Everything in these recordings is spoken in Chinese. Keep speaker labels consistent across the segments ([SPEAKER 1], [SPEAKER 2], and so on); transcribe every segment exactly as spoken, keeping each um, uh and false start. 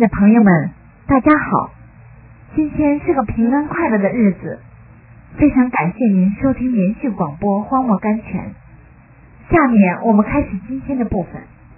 [SPEAKER 1] 的朋友们，大家好！今天是个平安快乐的日子，非常感谢您收听连续广播《荒漠甘泉》。下面我们开始今天的部分。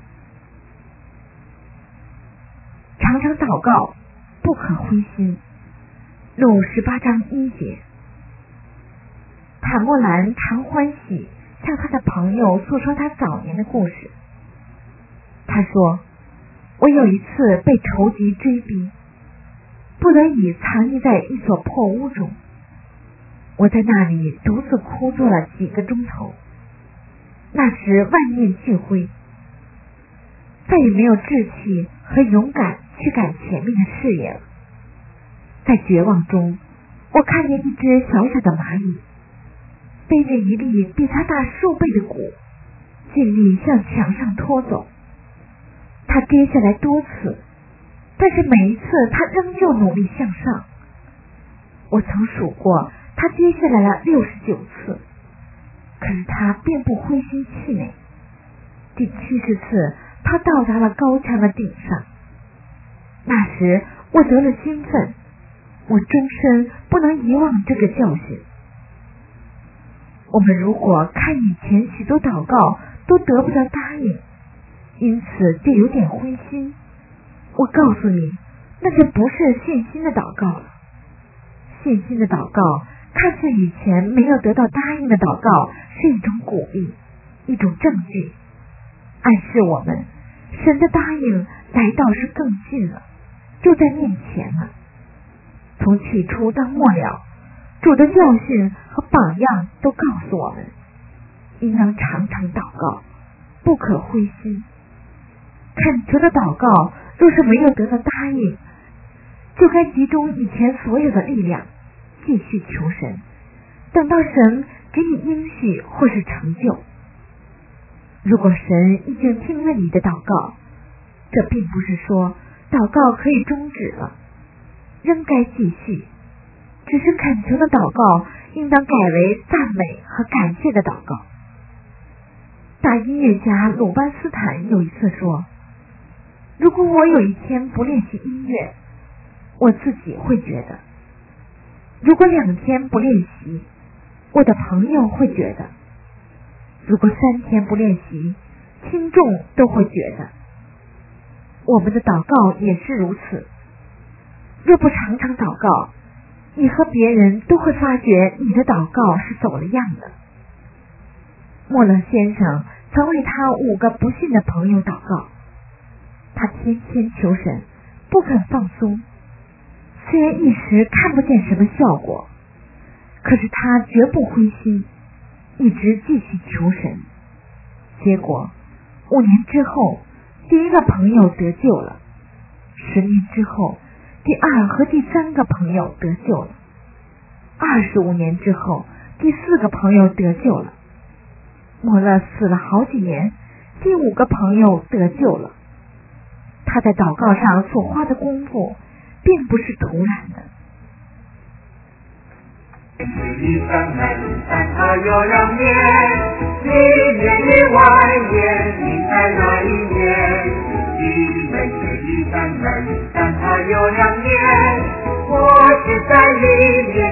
[SPEAKER 1] 常常祷告，不可灰心。路十八章一节。塔莫兰常欢喜向他的朋友诉说他早年的故事。他说，我有一次被仇敌追逼，不得已藏匿在一所破屋中。我在那里独自哭坐了几个钟头。那时万念俱灰，再也没有志气和勇敢去赶前面的事业了。在绝望中，我看见一只小小的蚂蚁背着一粒比它大数倍的谷，尽力向墙上拖走。它跌下来多次，但是每一次它仍旧努力向上。我曾数过，它跌下来了六十九次，可是它并不灰心气馁。第七十次，它到达了高墙的顶上。那时我得了兴奋，我终身不能遗忘这个教训。我们如果看以前许多祷告都得不到答应，因此就有点灰心，我告诉你，那就不是信心的祷告了。信心的祷告看似以前没有得到答应的祷告是一种鼓励，一种证据，暗示我们神的答应来到是更近了，就在面前了。从起初到末了，主的教训和榜样都告诉我们，应当常常祷告，不可灰心。恳求的祷告若是没有得到答应，就该集中以前所有的力量，继续求神，等到神给你应许或是成就。如果神已经听了你的祷告，这并不是说祷告可以终止了，仍该继续，只是恳求的祷告应当改为赞美和感谢的祷告。大音乐家鲁班斯坦有一次说，如果我有一天不练习音乐，我自己会觉得；如果两天不练习，我的朋友会觉得；如果三天不练习，听众都会觉得。我们的祷告也是如此。若不常常祷告，你和别人都会发觉你的祷告是走了样的。莫勒先生曾为他五个不信的朋友祷告，他天天求神，不肯放松。虽然一时看不见什么效果，可是他绝不灰心，一直继续求神。结果五年之后，第一个朋友得救了；十年之后，第二和第三个朋友得救了；二十五年之后，第四个朋友得救了。莫勒死了好几年，第五个朋友得救了。他在祷告上所花的功夫并不是徒然的。
[SPEAKER 2] 一山来路山它有两面，一面一万年，你在哪一面？一门是一山来路山它有两面，我是在里面，